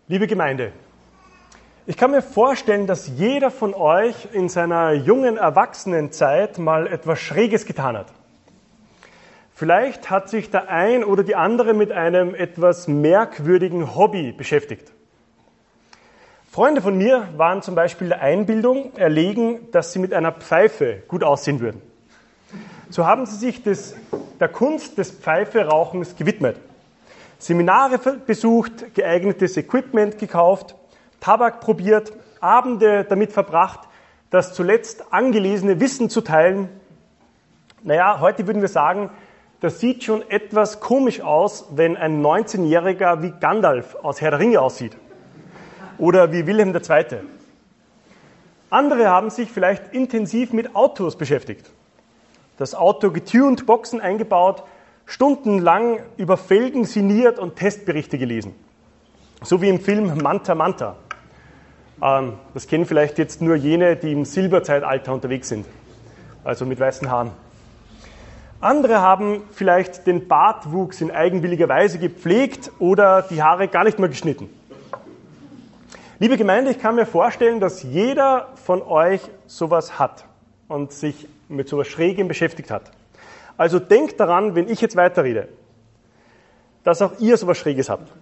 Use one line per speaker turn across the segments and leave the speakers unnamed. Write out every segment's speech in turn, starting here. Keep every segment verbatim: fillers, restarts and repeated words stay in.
Liebe Gemeinde, ich kann mir vorstellen, dass jeder von euch in seiner jungen Erwachsenenzeit mal etwas Schräges getan hat. Vielleicht hat sich der ein oder die andere mit einem etwas merkwürdigen Hobby beschäftigt. Freunde von mir waren zum Beispiel der Einbildung erlegen, dass sie mit einer Pfeife gut aussehen würden. So haben sie sich des, der Kunst des Pfeiferauchens gewidmet. Seminare besucht, geeignetes Equipment gekauft, Tabak probiert, Abende damit verbracht, das zuletzt angelesene Wissen zu teilen. Naja, heute würden wir sagen, das sieht schon etwas komisch aus, wenn ein neunzehnjähriger wie Gandalf aus Herr der Ringe aussieht. Oder wie Wilhelm der Zweite. Andere haben sich vielleicht intensiv mit Autos beschäftigt. Das Auto getuned, Boxen eingebaut, stundenlang über Felgen sinniert und Testberichte gelesen. So wie im Film Manta Manta. Ähm, das kennen vielleicht jetzt nur jene, die im Silberzeitalter unterwegs sind, also mit weißen Haaren. Andere haben vielleicht den Bartwuchs in eigenwilliger Weise gepflegt oder die Haare gar nicht mehr geschnitten. Liebe Gemeinde, ich kann mir vorstellen, dass jeder von euch sowas hat und sich mit sowas Schrägem beschäftigt hat. Also denkt daran, wenn ich jetzt weiterrede, dass auch ihr sowas Schräges habt.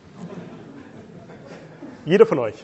Jeder von euch.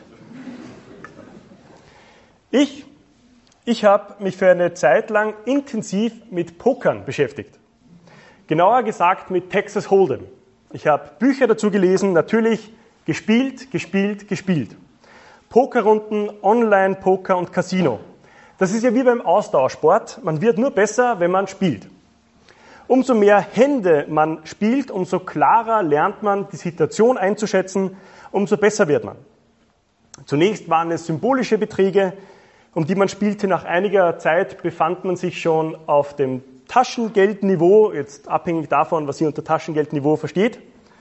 Ich, ich habe mich für eine Zeit lang intensiv mit Pokern beschäftigt. Genauer gesagt mit Texas Hold'em. Ich habe Bücher dazu gelesen, natürlich gespielt, gespielt, gespielt. Pokerrunden, Online-Poker und Casino. Das ist ja wie beim Ausdauersport. Man wird nur besser, wenn man spielt. Umso mehr Hände man spielt, umso klarer lernt man, die Situation einzuschätzen, umso besser wird man. Zunächst waren es symbolische Beträge, um die man spielte. Nach einiger Zeit befand man sich schon auf dem Taschengeldniveau, jetzt abhängig davon, was ihr unter Taschengeldniveau versteht.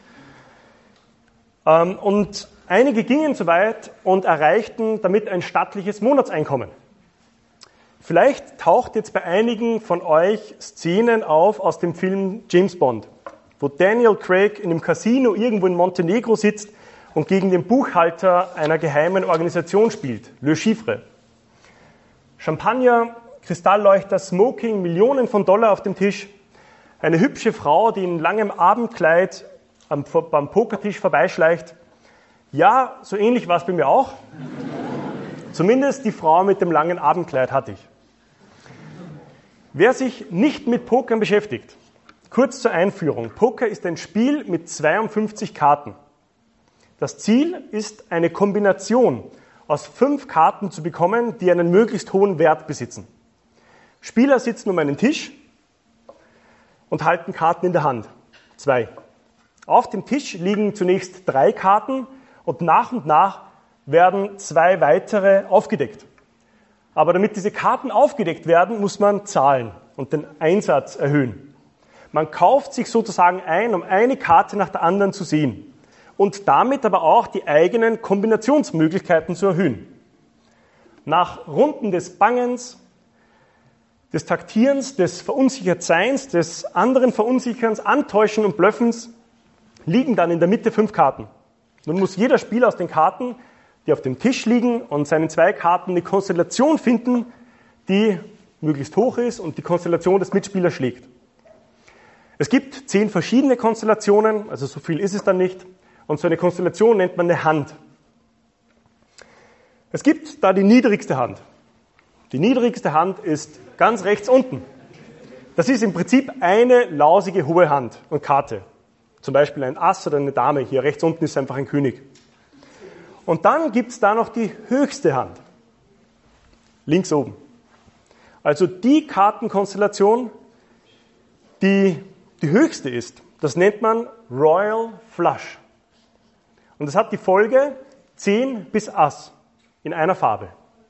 Und einige gingen so weit und erreichten damit ein stattliches Monatseinkommen. Vielleicht taucht jetzt bei einigen von euch Szenen auf aus dem Film James Bond, wo Daniel Craig in einem Casino irgendwo in Montenegro sitzt und gegen den Buchhalter einer geheimen Organisation spielt, Le Chiffre. Champagner, Kristallleuchter, Smoking, Millionen von Dollar auf dem Tisch, eine hübsche Frau, die in langem Abendkleid am, beim Pokertisch vorbeischleicht. Ja, so ähnlich war es bei mir auch. Zumindest die Frau mit dem langen Abendkleid hatte ich. Wer sich nicht mit Pokern beschäftigt, kurz zur Einführung. Poker ist ein Spiel mit zweiundfünfzig Karten. Das Ziel ist, eine Kombination aus fünf Karten zu bekommen, die einen möglichst hohen Wert besitzen. Spieler sitzen um einen Tisch und halten Karten in der Hand. Zwei. Auf dem Tisch liegen zunächst drei Karten und nach und nach werden zwei weitere aufgedeckt. Aber damit diese Karten aufgedeckt werden, muss man zahlen und den Einsatz erhöhen. Man kauft sich sozusagen ein, um eine Karte nach der anderen zu sehen und damit aber auch die eigenen Kombinationsmöglichkeiten zu erhöhen. Nach Runden des Bangens, des Taktierens, des Verunsichertseins, des anderen Verunsicherns, Antäuschen und Blöffens liegen dann in der Mitte fünf Karten. Nun muss jeder Spieler aus den Karten, die auf dem Tisch liegen, und seinen zwei Karten eine Konstellation finden, die möglichst hoch ist und die Konstellation des Mitspielers schlägt. Es gibt zehn verschiedene Konstellationen, also so viel ist es dann nicht, und so eine Konstellation nennt man eine Hand. Es gibt da die niedrigste Hand. Die niedrigste Hand ist ganz rechts unten. Das ist im Prinzip eine lausige hohe Hand und Karte. Zum Beispiel ein Ass oder eine Dame. Hier rechts unten ist einfach ein König. Und dann gibt es da noch die höchste Hand. Links oben. Also die Kartenkonstellation, die die höchste ist, das nennt man Royal Flush. Und das hat die Folge zehn bis Ass in einer Farbe.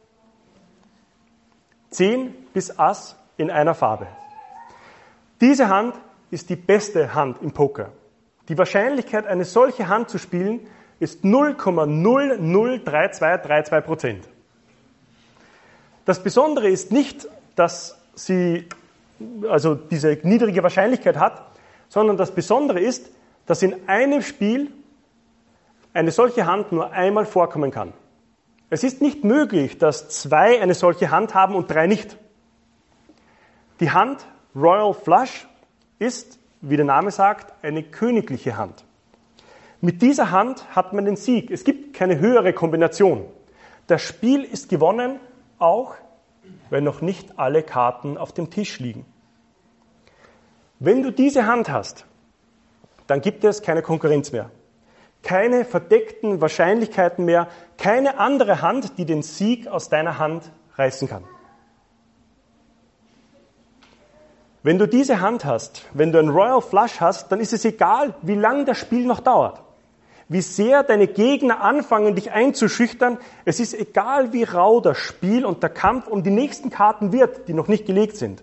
zehn bis Ass in einer Farbe. Diese Hand ist die beste Hand im Poker. Die Wahrscheinlichkeit, eine solche Hand zu spielen, ist null Komma null null drei zwei drei zwei Prozent. Das Besondere ist nicht, dass sie also diese niedrige Wahrscheinlichkeit hat, sondern das Besondere ist, dass in einem Spiel eine solche Hand nur einmal vorkommen kann. Es ist nicht möglich, dass zwei eine solche Hand haben und drei nicht. Die Hand Royal Flush ist, wie der Name sagt, eine königliche Hand. Mit dieser Hand hat man den Sieg. Es gibt keine höhere Kombination. Das Spiel ist gewonnen, auch wenn noch nicht alle Karten auf dem Tisch liegen. Wenn du diese Hand hast, dann gibt es keine Konkurrenz mehr. Keine verdeckten Wahrscheinlichkeiten mehr, keine andere Hand, die den Sieg aus deiner Hand reißen kann. Wenn du diese Hand hast, wenn du einen Royal Flush hast, dann ist es egal, wie lange das Spiel noch dauert. Wie sehr deine Gegner anfangen, dich einzuschüchtern. Es ist egal, wie rau das Spiel und der Kampf um die nächsten Karten wird, die noch nicht gelegt sind.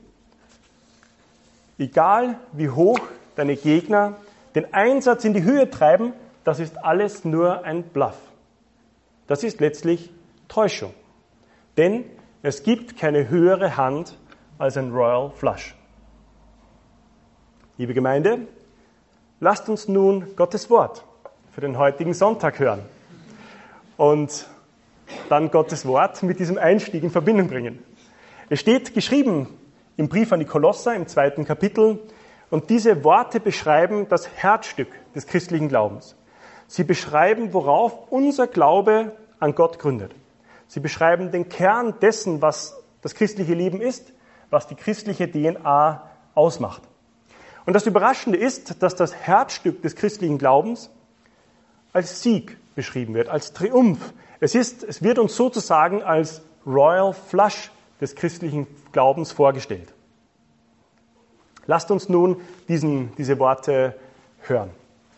Egal, wie hoch deine Gegner den Einsatz in die Höhe treiben, das ist alles nur ein Bluff. Das ist letztlich Täuschung. Denn es gibt keine höhere Hand als ein Royal Flush. Liebe Gemeinde, lasst uns nun Gottes Wort für den heutigen Sonntag hören und dann Gottes Wort mit diesem Einstieg in Verbindung bringen. Es steht geschrieben im Brief an die Kolosser im zweiten Kapitel und diese Worte beschreiben das Herzstück des christlichen Glaubens. Sie beschreiben, worauf unser Glaube an Gott gründet. Sie beschreiben den Kern dessen, was das christliche Leben ist, was die christliche D N A ausmacht. Und das Überraschende ist, dass das Herzstück des christlichen Glaubens als Sieg beschrieben wird, als Triumph. Es ist, es wird uns sozusagen als Royal Flush des christlichen Glaubens vorgestellt. Lasst uns nun diesen, diese Worte hören.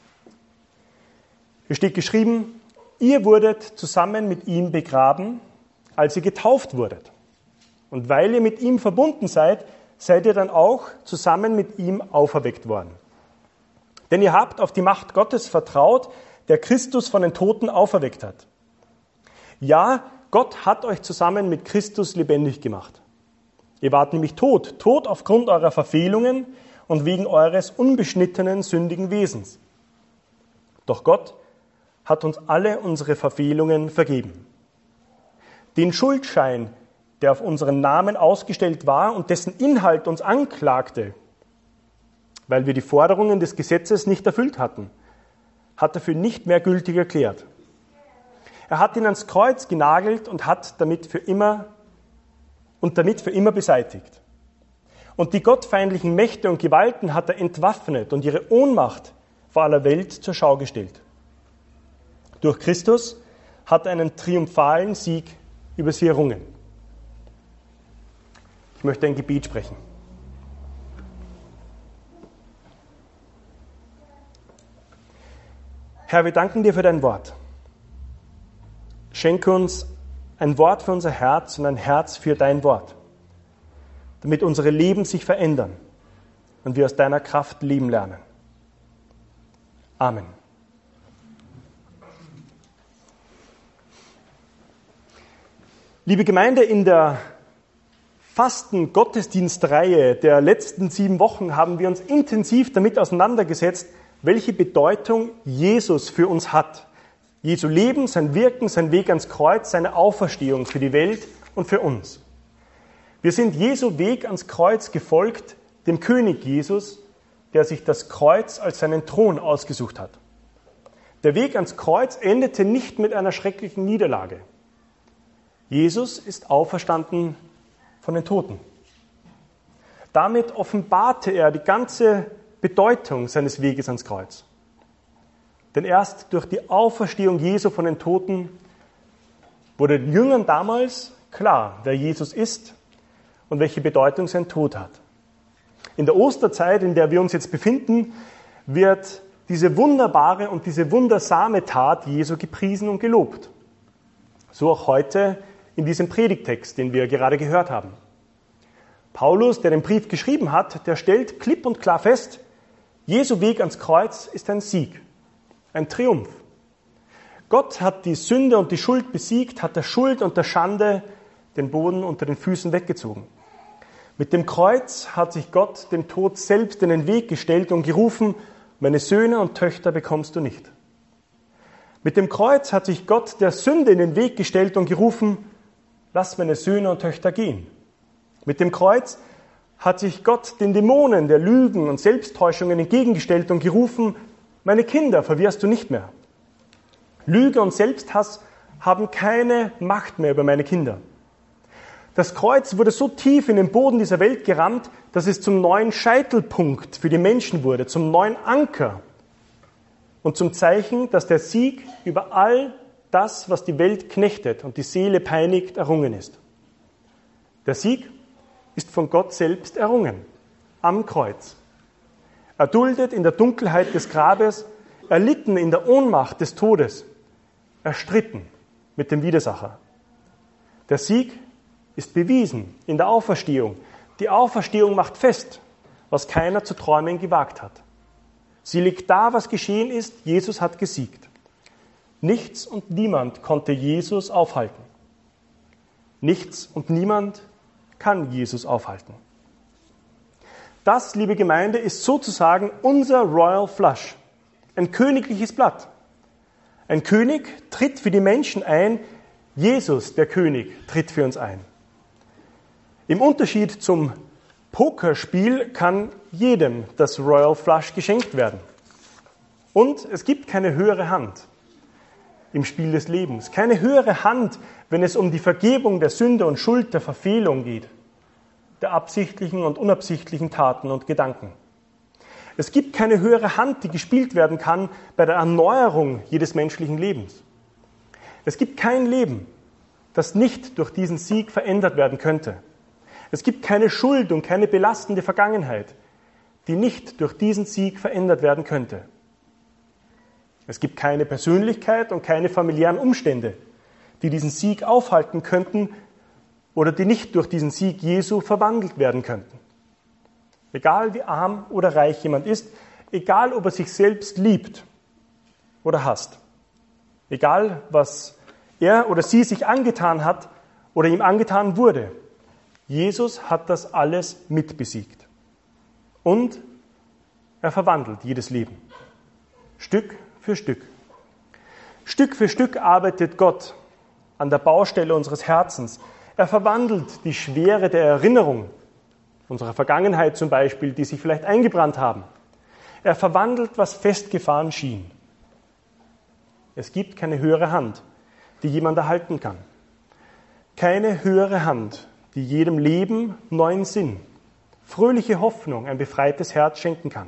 Hier steht geschrieben, ihr wurdet zusammen mit ihm begraben, als ihr getauft wurdet. Und weil ihr mit ihm verbunden seid, seid ihr dann auch zusammen mit ihm auferweckt worden. Denn ihr habt auf die Macht Gottes vertraut, der Christus von den Toten auferweckt hat. Ja, Gott hat euch zusammen mit Christus lebendig gemacht. Ihr wart nämlich tot, tot aufgrund eurer Verfehlungen und wegen eures unbeschnittenen, sündigen Wesens. Doch Gott hat uns alle unsere Verfehlungen vergeben. Den Schuldschein, der auf unseren Namen ausgestellt war und dessen Inhalt uns anklagte, weil wir die Forderungen des Gesetzes nicht erfüllt hatten, hat er für nicht mehr gültig erklärt. Er hat ihn ans Kreuz genagelt und hat damit für immer und damit für immer beseitigt. Und die gottfeindlichen Mächte und Gewalten hat er entwaffnet und ihre Ohnmacht vor aller Welt zur Schau gestellt. Durch Christus hat er einen triumphalen Sieg über sie errungen. Ich möchte ein Gebet sprechen. Herr, wir danken dir für dein Wort. Schenke uns ein Wort für unser Herz und ein Herz für dein Wort, damit unsere Leben sich verändern und wir aus deiner Kraft leben lernen. Amen. Liebe Gemeinde, in der Fasten-Gottesdienstreihe der letzten sieben Wochen haben wir uns intensiv damit auseinandergesetzt, welche Bedeutung Jesus für uns hat. Jesu Leben, sein Wirken, sein Weg ans Kreuz, seine Auferstehung für die Welt und für uns. Wir sind Jesu Weg ans Kreuz gefolgt, dem König Jesus, der sich das Kreuz als seinen Thron ausgesucht hat. Der Weg ans Kreuz endete nicht mit einer schrecklichen Niederlage. Jesus ist auferstanden von den Toten. Damit offenbarte er die ganze Bedeutung seines Weges ans Kreuz. Denn erst durch die Auferstehung Jesu von den Toten wurde den Jüngern damals klar, wer Jesus ist und welche Bedeutung sein Tod hat. In der Osterzeit, in der wir uns jetzt befinden, wird diese wunderbare und diese wundersame Tat Jesu gepriesen und gelobt. So auch heute in diesem Predigttext, den wir gerade gehört haben. Paulus, der den Brief geschrieben hat, der stellt klipp und klar fest, Jesu Weg ans Kreuz ist ein Sieg, ein Triumph. Gott hat die Sünde und die Schuld besiegt, hat der Schuld und der Schande den Boden unter den Füßen weggezogen. Mit dem Kreuz hat sich Gott dem Tod selbst in den Weg gestellt und gerufen, meine Söhne und Töchter bekommst du nicht. Mit dem Kreuz hat sich Gott der Sünde in den Weg gestellt und gerufen, lass meine Söhne und Töchter gehen. Mit dem Kreuz hat sich Gott den Dämonen der Lügen und Selbsttäuschungen entgegengestellt und gerufen, meine Kinder verwirrst du nicht mehr. Lüge und Selbsthass haben keine Macht mehr über meine Kinder. Das Kreuz wurde so tief in den Boden dieser Welt gerammt, dass es zum neuen Scheitelpunkt für die Menschen wurde, zum neuen Anker und zum Zeichen, dass der Sieg über all das, was die Welt knechtet und die Seele peinigt, errungen ist. Der Sieg ist von Gott selbst errungen, am Kreuz. Erduldet in der Dunkelheit des Grabes, erlitten in der Ohnmacht des Todes, erstritten mit dem Widersacher. Der Sieg ist bewiesen in der Auferstehung. Die Auferstehung macht fest, was keiner zu träumen gewagt hat. Sie legt dar, was geschehen ist. Jesus hat gesiegt. Nichts und niemand konnte Jesus aufhalten. Nichts und niemand kann Jesus aufhalten. Das, liebe Gemeinde, ist sozusagen unser Royal Flush, ein königliches Blatt. Ein König tritt für die Menschen ein, Jesus, der König, tritt für uns ein. Im Unterschied zum Pokerspiel kann jedem das Royal Flush geschenkt werden. Und es gibt keine höhere Hand im Spiel des Lebens. Keine höhere Hand, wenn es um die Vergebung der Sünde und Schuld der Verfehlung geht, der absichtlichen und unabsichtlichen Taten und Gedanken. Es gibt keine höhere Hand, die gespielt werden kann bei der Erneuerung jedes menschlichen Lebens. Es gibt kein Leben, das nicht durch diesen Sieg verändert werden könnte. Es gibt keine Schuld und keine belastende Vergangenheit, die nicht durch diesen Sieg verändert werden könnte. Es gibt keine Persönlichkeit und keine familiären Umstände, die diesen Sieg aufhalten könnten oder die nicht durch diesen Sieg Jesu verwandelt werden könnten. Egal wie arm oder reich jemand ist, egal ob er sich selbst liebt oder hasst, egal was er oder sie sich angetan hat oder ihm angetan wurde, Jesus hat das alles mitbesiegt. Und er verwandelt jedes Leben. Stück für Stück. Stück für Stück arbeitet Gott an der Baustelle unseres Herzens. Er verwandelt die Schwere der Erinnerung, unserer Vergangenheit zum Beispiel, die sich vielleicht eingebrannt haben. Er verwandelt, was festgefahren schien. Es gibt keine höhere Hand, die jemand erhalten kann. Keine höhere Hand, die jedem Leben neuen Sinn, fröhliche Hoffnung, ein befreites Herz schenken kann.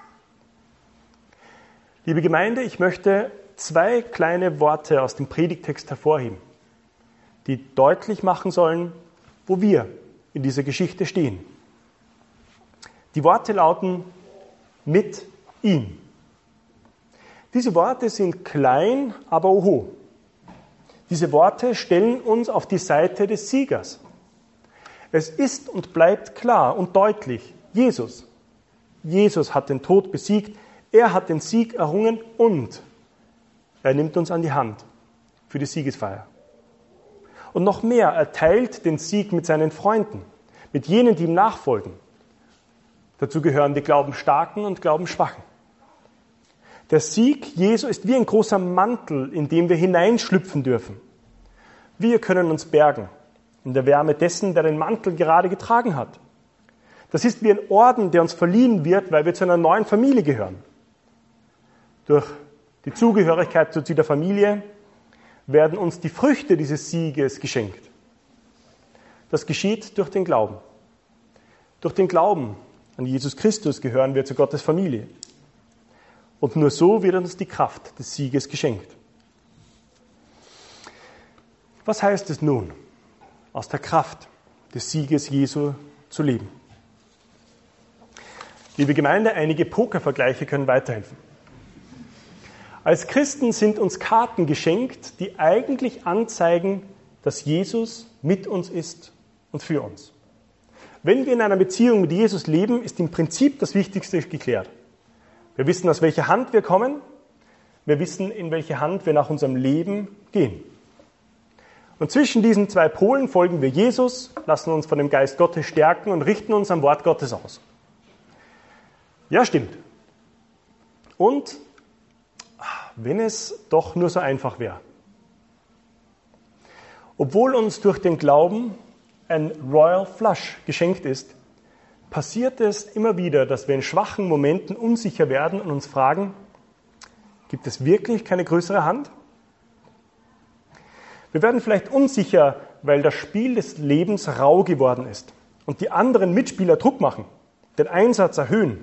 Liebe Gemeinde, ich möchte zwei kleine Worte aus dem Predigtext hervorheben, die deutlich machen sollen, wo wir in dieser Geschichte stehen. Die Worte lauten, mit ihm. Diese Worte sind klein, aber oho. Diese Worte stellen uns auf die Seite des Siegers. Es ist und bleibt klar und deutlich, Jesus. Jesus hat den Tod besiegt, er hat den Sieg errungen und er nimmt uns an die Hand für die Siegesfeier. Und noch mehr, er teilt den Sieg mit seinen Freunden, mit jenen, die ihm nachfolgen. Dazu gehören die Glaubensstarken und Glaubensschwachen. Der Sieg Jesu ist wie ein großer Mantel, in den wir hineinschlüpfen dürfen. Wir können uns bergen in der Wärme dessen, der den Mantel gerade getragen hat. Das ist wie ein Orden, der uns verliehen wird, weil wir zu einer neuen Familie gehören. Durch die Zugehörigkeit zu dieser Familie werden uns die Früchte dieses Sieges geschenkt. Das geschieht durch den Glauben. Durch den Glauben an Jesus Christus gehören wir zu Gottes Familie. Und nur so wird uns die Kraft des Sieges geschenkt. Was heißt es nun, aus der Kraft des Sieges Jesu zu leben? Liebe Gemeinde, einige Pokervergleiche können weiterhelfen. Als Christen sind uns Karten geschenkt, die eigentlich anzeigen, dass Jesus mit uns ist und für uns. Wenn wir in einer Beziehung mit Jesus leben, ist im Prinzip das Wichtigste geklärt. Wir wissen, aus welcher Hand wir kommen. Wir wissen, in welche Hand wir nach unserem Leben gehen. Und zwischen diesen zwei Polen folgen wir Jesus, lassen uns von dem Geist Gottes stärken und richten uns am Wort Gottes aus. Ja, stimmt. Und wenn es doch nur so einfach wäre. Obwohl uns durch den Glauben ein Royal Flush geschenkt ist, passiert es immer wieder, dass wir in schwachen Momenten unsicher werden und uns fragen, gibt es wirklich keine größere Hand? Wir werden vielleicht unsicher, weil das Spiel des Lebens rau geworden ist und die anderen Mitspieler Druck machen, den Einsatz erhöhen.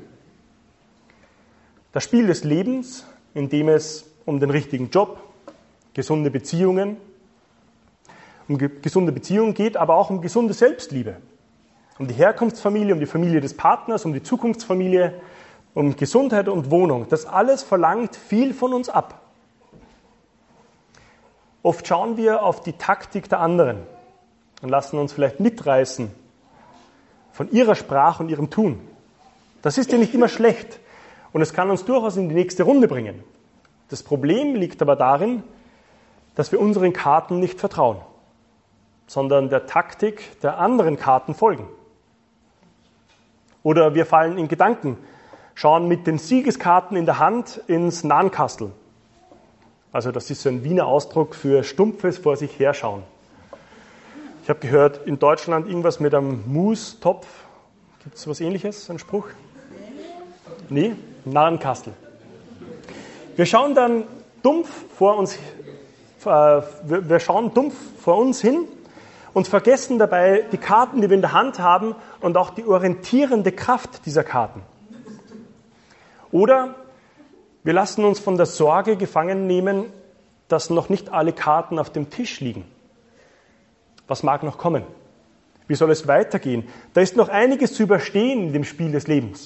Das Spiel des Lebens, in dem es um den richtigen Job, gesunde Beziehungen, um gesunde Beziehungen geht, aber auch um gesunde Selbstliebe, um die Herkunftsfamilie, um die Familie des Partners, um die Zukunftsfamilie, um Gesundheit und Wohnung. Das alles verlangt viel von uns ab. Oft schauen wir auf die Taktik der anderen und lassen uns vielleicht mitreißen von ihrer Sprache und ihrem Tun. Das ist ja nicht immer schlecht und es kann uns durchaus in die nächste Runde bringen. Das Problem liegt aber darin, dass wir unseren Karten nicht vertrauen, sondern der Taktik der anderen Karten folgen. Oder wir fallen in Gedanken, schauen mit den Siegeskarten in der Hand ins Nahenkastel. Also das ist so ein Wiener Ausdruck für stumpfes vor sich herschauen. Ich habe gehört, in Deutschland irgendwas mit einem Mustopf. Gibt es was Ähnliches, ein Spruch? Nee, Narrenkastel. Wir schauen dann dumpf vor uns, äh, wir schauen dumpf vor uns hin und vergessen dabei die Karten, die wir in der Hand haben und auch die orientierende Kraft dieser Karten. Oder wir lassen uns von der Sorge gefangen nehmen, dass noch nicht alle Karten auf dem Tisch liegen. Was mag noch kommen? Wie soll es weitergehen? Da ist noch einiges zu überstehen in dem Spiel des Lebens.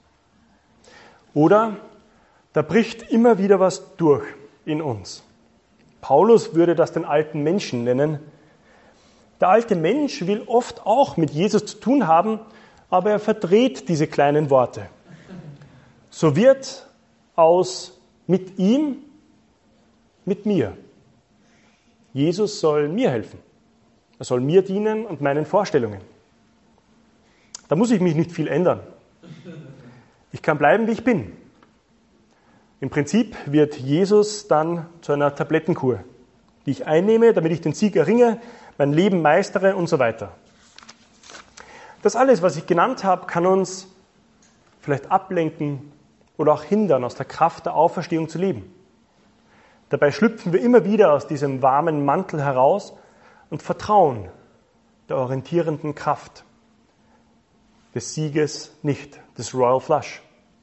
Oder da bricht immer wieder was durch in uns. Paulus würde das den alten Menschen nennen. Der alte Mensch will oft auch mit Jesus zu tun haben, aber er verdreht diese kleinen Worte. So wird aus mit ihm, mit mir. Jesus soll mir helfen. Er soll mir dienen und meinen Vorstellungen. Da muss ich mich nicht viel ändern. Ich kann bleiben, wie ich bin. Im Prinzip wird Jesus dann zu einer Tablettenkur, die ich einnehme, damit ich den Sieg erringe, mein Leben meistere und so weiter. Das alles, was ich genannt habe, kann uns vielleicht ablenken oder auch hindern, aus der Kraft der Auferstehung zu leben. Dabei schlüpfen wir immer wieder aus diesem warmen Mantel heraus und vertrauen der orientierenden Kraft des Sieges nicht, des Royal Flush.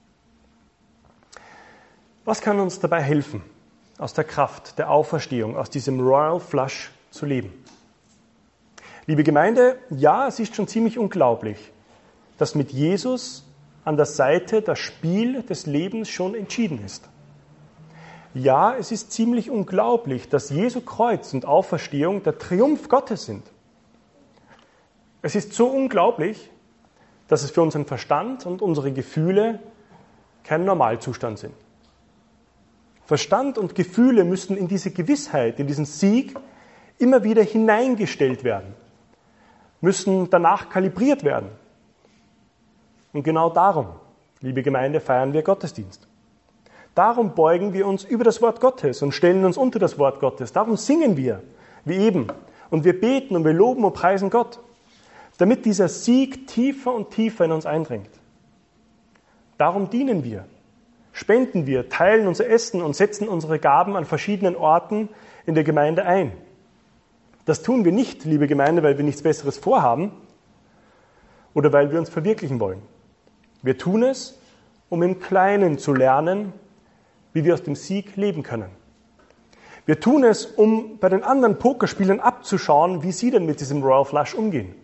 Was kann uns dabei helfen, aus der Kraft der Auferstehung, aus diesem Royal Flush zu leben? Liebe Gemeinde, ja, es ist schon ziemlich unglaublich, dass mit Jesus an der Seite das Spiel des Lebens schon entschieden ist. Ja, es ist ziemlich unglaublich, dass Jesu Kreuz und Auferstehung der Triumph Gottes sind. Es ist so unglaublich, dass es für unseren Verstand und unsere Gefühle kein Normalzustand sind. Verstand und Gefühle müssen in diese Gewissheit, in diesen Sieg immer wieder hineingestellt werden, müssen danach kalibriert werden. Und genau darum, liebe Gemeinde, feiern wir Gottesdienst. Darum beugen wir uns über das Wort Gottes und stellen uns unter das Wort Gottes. Darum singen wir, wie eben. Und wir beten und wir loben und preisen Gott, damit dieser Sieg tiefer und tiefer in uns eindringt. Darum dienen wir, spenden wir, teilen unser Essen und setzen unsere Gaben an verschiedenen Orten in der Gemeinde ein. Das tun wir nicht, liebe Gemeinde, weil wir nichts Besseres vorhaben oder weil wir uns verwirklichen wollen. Wir tun es, um im Kleinen zu lernen, wie wir aus dem Sieg leben können. Wir tun es, um bei den anderen Pokerspielern abzuschauen, wie sie denn mit diesem Royal Flush umgehen.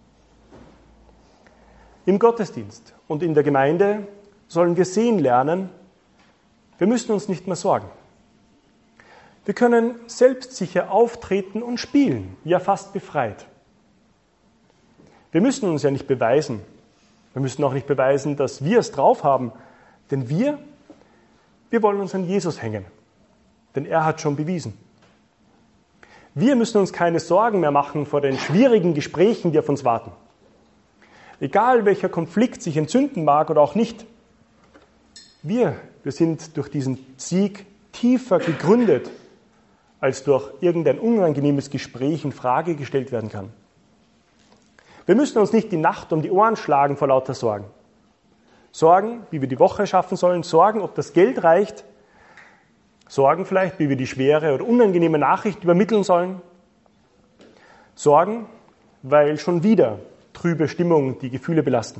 Im Gottesdienst und in der Gemeinde sollen wir sehen lernen, wir müssen uns nicht mehr sorgen. Wir können selbstsicher auftreten und spielen, ja fast befreit. Wir müssen uns ja nicht beweisen. Wir müssen auch nicht beweisen, dass wir es drauf haben, denn wir, wir wollen uns an Jesus hängen, denn er hat schon bewiesen. Wir müssen uns keine Sorgen mehr machen vor den schwierigen Gesprächen, die auf uns warten. Egal welcher Konflikt sich entzünden mag oder auch nicht, wir, wir sind durch diesen Sieg tiefer gegründet, als durch irgendein unangenehmes Gespräch in Frage gestellt werden kann. Wir müssen uns nicht die Nacht um die Ohren schlagen vor lauter Sorgen. Sorgen, wie wir die Woche schaffen sollen, Sorgen, ob das Geld reicht, Sorgen vielleicht, wie wir die schwere oder unangenehme Nachricht übermitteln sollen, Sorgen, weil schon wieder trübe Stimmung die Gefühle belasten.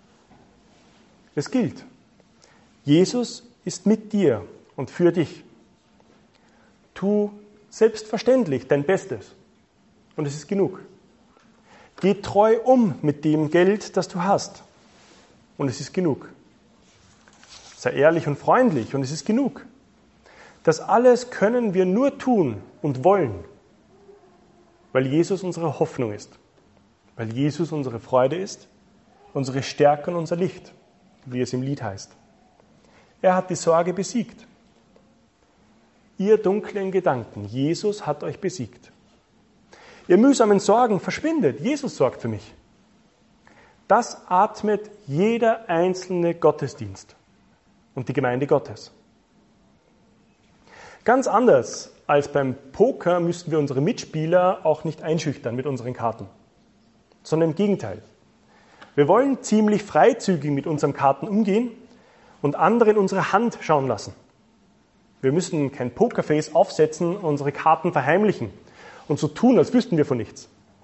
Es gilt, Jesus ist mit dir und für dich. Tu selbstverständlich dein Bestes und es ist genug. Geh treu um mit dem Geld, das du hast und es ist genug. Sei ehrlich und freundlich und es ist genug. Das alles können wir nur tun und wollen, weil Jesus unsere Hoffnung ist, weil Jesus unsere Freude ist, unsere Stärke und unser Licht, wie es im Lied heißt. Er hat die Sorge besiegt. Ihr dunklen Gedanken, Jesus hat euch besiegt. Ihr mühsamen Sorgen, verschwindet, Jesus sorgt für mich. Das atmet jeder einzelne Gottesdienst und die Gemeinde Gottes. Ganz anders als beim Poker müssen wir unsere Mitspieler auch nicht einschüchtern mit unseren Karten, sondern im Gegenteil. Wir wollen ziemlich freizügig mit unseren Karten umgehen und andere in unsere Hand schauen lassen. Wir müssen kein Pokerface aufsetzen und unsere Karten verheimlichen und so tun, als wüssten wir von nichts.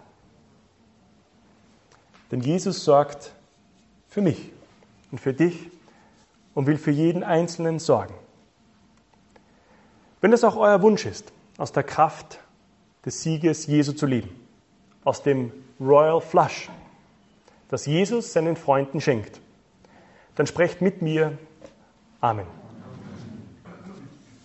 Denn Jesus sorgt für mich und für dich und will für jeden Einzelnen sorgen. Wenn es auch euer Wunsch ist, aus der Kraft des Sieges Jesu zu leben, aus dem Royal Flush, das Jesus seinen Freunden schenkt, dann sprecht mit mir Amen.